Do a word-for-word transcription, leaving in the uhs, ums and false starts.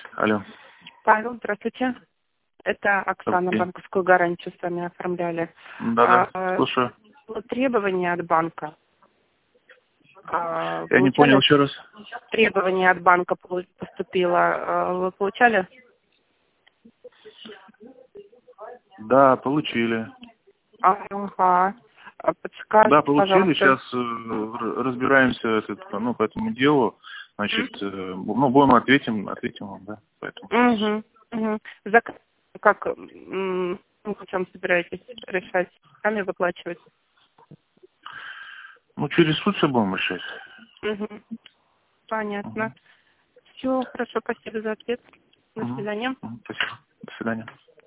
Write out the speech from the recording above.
Алло. Павел, здравствуйте. Это Оксана, Здравствуйте. банковскую гарантию с вами оформляли. Да-да, А, слушаю. было требование от банка. А, Я не получали? понял еще раз. Требование от банка полу- поступило. А, Вы получали? Да, получили. Ага. А Да, подскажите, получили. пожалуйста. Сейчас э, разбираемся этот, ну, по этому делу. М? Значит, э, ну, будем ответим, ответим вам, да, поэтому. Угу. Угу. Зак- Как, м, ну, в чем собираетесь решать? Сами выплачивать? Ну, через суд все будем решать. Угу. Понятно. Мгм. Все, хорошо, спасибо за ответ. До Мгм. свидания. Мгм. Спасибо. До свидания.